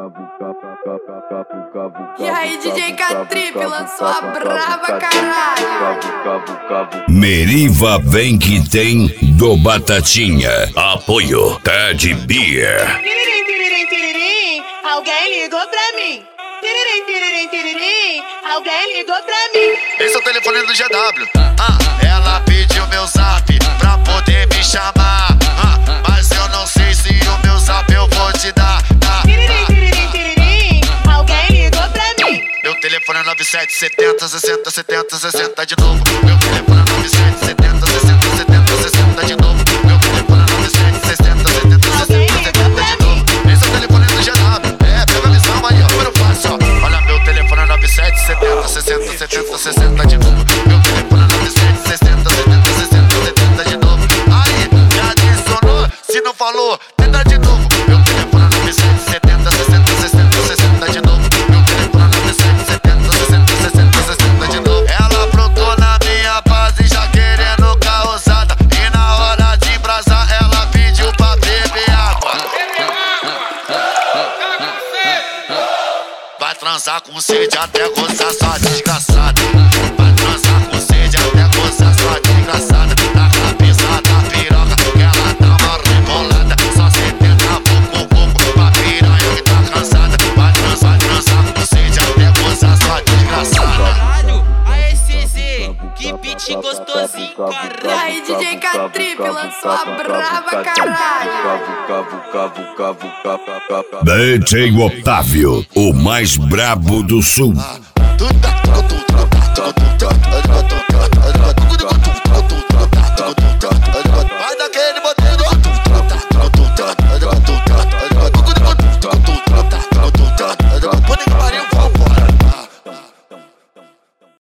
E aí, DJ K-Trip lançou a brava, caralho. Meriva vem que tem do Batatinha. Apoio Ted Beer. Alguém ligou pra mim. Alguém ligou pra mim. Esse é o telefone do GW. Ela pediu meu zap pra poder me chamar. Mas eu não sei se o meu zap eu vou te dar. Alguém ligou pra mim. Meu telefone é 9770 60 70 60 de novo. Meu telefone é 9770 60 70 60 de novo. Meu telefone é 9760 70 60 70 de novo. Esse é o telefone do GW. Pega a visão aí, ó, eu faço, ó. Olha, meu telefone é 9770 60 70 60 de novo. Meu telefone é 9760 70 60 70 de novo. Aí, já adicionou, se não falou, tenta de novo. Meu telefone é 9770 60 60 60 de novo. Meu telefone é 9770 60 60 60 de novo. Ela aprontou na minha base já querendo causada. E na hora de embrasar ela pediu pra beber água. Vai transar com sede até gozar, sua desgraçada. Vai transar com sede até gozar, sua desgraçada. Na cabeça da piroca que ela dá uma rebolada. Só 70 pouco pra piranha que tá cansada. Vai transar com sede até gozar, sua desgraçada. Caralho, aê CZ, que beat gostosinho, E caralho. aí, DJ K-Trip lançou a brava, caralho. DJ Otávio, o mais brabo do sul. Tu